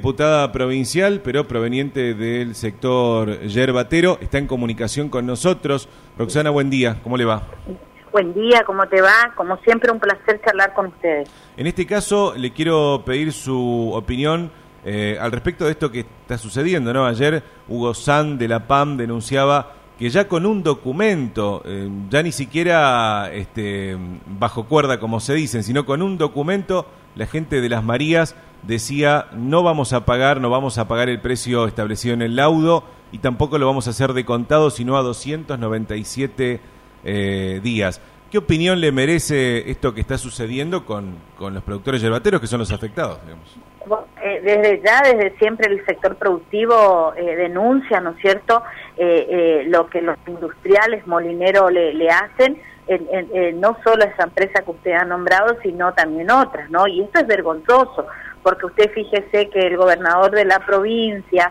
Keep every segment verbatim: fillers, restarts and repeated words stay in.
diputada provincial, pero proveniente del sector yerbatero. Está en comunicación con nosotros. Roxana, buen día. ¿Cómo le va? Buen día, ¿cómo te va? Como siempre, un placer charlar con ustedes. En este caso, le quiero pedir su opinión eh, al respecto de esto que está sucediendo, ¿no? Ayer, Hugo San de la P A M denunciaba que ya con un documento, eh, ya ni siquiera este, bajo cuerda, como se dicen, sino con un documento, la gente de Las Marías decía, no vamos a pagar, no vamos a pagar el precio establecido en el laudo y tampoco lo vamos a hacer de contado, sino a doscientos noventa y siete Eh, días. ¿Qué opinión le merece esto que está sucediendo con, con los productores yerbateros, que son los afectados, digamos? Eh, desde ya, desde siempre el sector productivo eh, denuncia, ¿no es cierto?, eh, eh, lo que los industriales molineros le, le hacen, en, en, en, no solo esa empresa que usted ha nombrado, sino también otras, ¿no? Y esto es vergonzoso, porque usted fíjese que el gobernador de la provincia,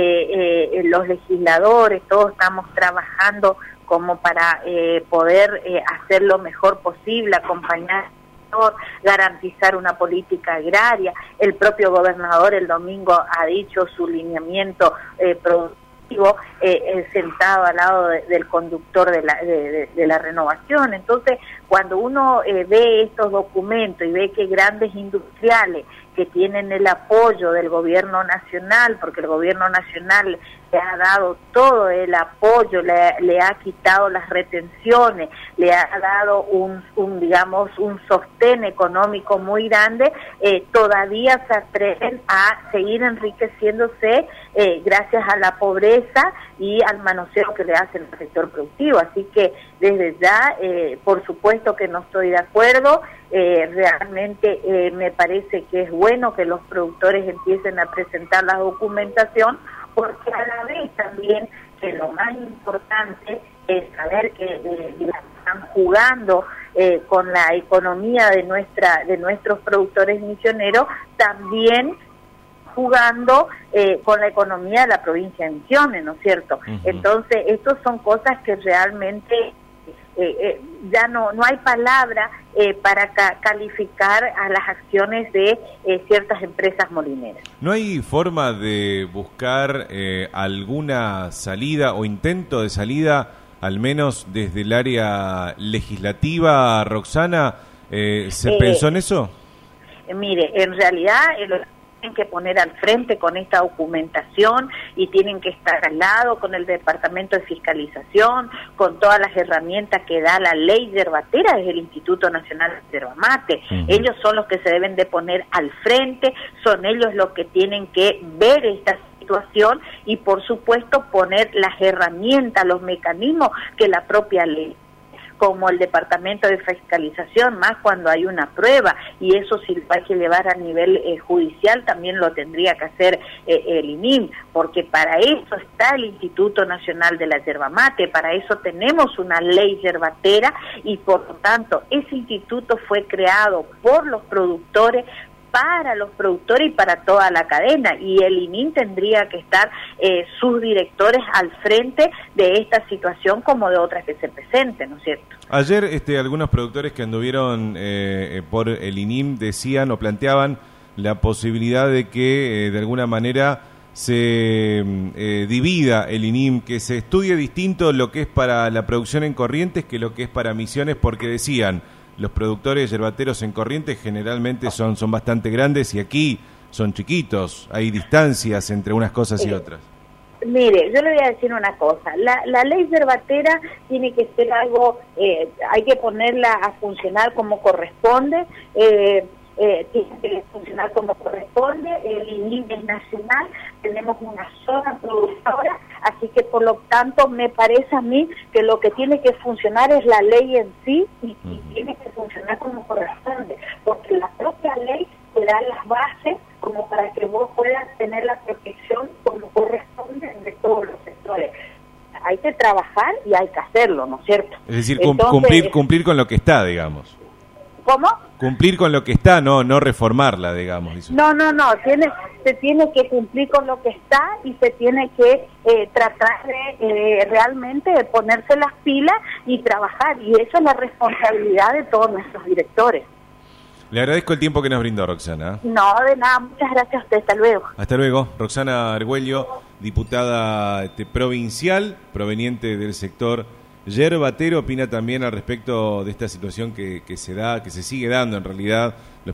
eh, eh, los legisladores, todos estamos trabajando como para eh, poder eh, hacer lo mejor posible, acompañar, garantizar una política agraria. El propio gobernador el domingo ha dicho su lineamiento eh, productivo, eh, eh, sentado al lado de, del conductor de la, de, de, de la renovación. Entonces, cuando uno eh, ve estos documentos y ve que grandes industriales que tienen el apoyo del gobierno nacional, porque el gobierno nacional le ha dado todo el apoyo, le, le ha quitado las retenciones, le ha dado un, un digamos, un sostén económico muy grande, eh, todavía se atreven a seguir enriqueciéndose eh, gracias a la pobreza y al manoseo que le hacen al sector productivo. Así que desde ya, eh, por supuesto que no estoy de acuerdo. Eh, realmente eh, me parece que es bueno que los productores empiecen a presentar la documentación, porque a la vez también que lo más importante es saber que eh, están jugando eh, con la economía de nuestra de nuestros productores misioneros, también jugando eh, con la economía de la provincia de Misiones, ¿no es cierto? Uh-huh. Entonces, estas son cosas que realmente Eh, eh, ya no no hay palabra eh, para ca calificar a las acciones de eh, ciertas empresas molineras. ¿No hay forma de buscar eh, alguna salida o intento de salida, al menos desde el área legislativa, Roxana? Eh, ¿Se eh, pensó en eso? Eh, mire, en realidad el tienen que poner al frente con esta documentación y tienen que estar al lado con el Departamento de Fiscalización, con todas las herramientas que da la ley yerbatera desde el Instituto Nacional de Yerba Mate. Uh-huh. Ellos son los que se deben de poner al frente, son ellos los que tienen que ver esta situación y por supuesto poner las herramientas, los mecanismos que la propia ley, como el Departamento de Fiscalización, más cuando hay una prueba, y eso si lo hay que llevar a nivel eh, judicial, también lo tendría que hacer eh, el I N I M, porque para eso está el Instituto Nacional de la Yerba Mate, para eso tenemos una ley yerbatera, y por lo tanto, ese instituto fue creado por los productores, para los productores y para toda la cadena, y el I N I M tendría que estar eh, sus directores al frente de esta situación como de otras que se presenten, ¿no es cierto? Ayer este, algunos productores que anduvieron eh, por el I N I M decían o planteaban la posibilidad de que eh, de alguna manera se eh, divida el I N I M, que se estudie distinto lo que es para la producción en Corrientes que lo que es para Misiones, porque decían, los productores yerbateros en Corrientes generalmente son, son bastante grandes y aquí son chiquitos, hay distancias entre unas cosas y otras. Mire, yo le voy a decir una cosa, la, la ley yerbatera tiene que ser algo, eh, hay que ponerla a funcionar como corresponde, eh, eh, tiene que funcionar como corresponde, el I N I M es nacional, tenemos una sola productora, así que por lo tanto me parece a mí que lo que tiene que funcionar es la ley en sí y, y uh-huh. tiene que funcionar como corresponde, porque la propia ley te da las bases como para que vos puedas tener la protección como corresponde de todos los sectores. Hay que trabajar y hay que hacerlo, ¿no es cierto? Es decir, Entonces, cumplir cumplir con lo que está, digamos. ¿Cómo? Cumplir con lo que está, no no reformarla, digamos. Dice. No, no, no, tiene, se tiene que cumplir con lo que está y se tiene que eh, tratar de eh, realmente de ponerse las pilas y trabajar, y esa es la responsabilidad de todos nuestros directores. Le agradezco el tiempo que nos brindó, Roxana. No, de nada, muchas gracias a usted, hasta luego. Hasta luego. Roxana Argüello, diputada este, provincial, proveniente del sector yerbatero, opina también al respecto de esta situación que, que se da, que se sigue dando en realidad.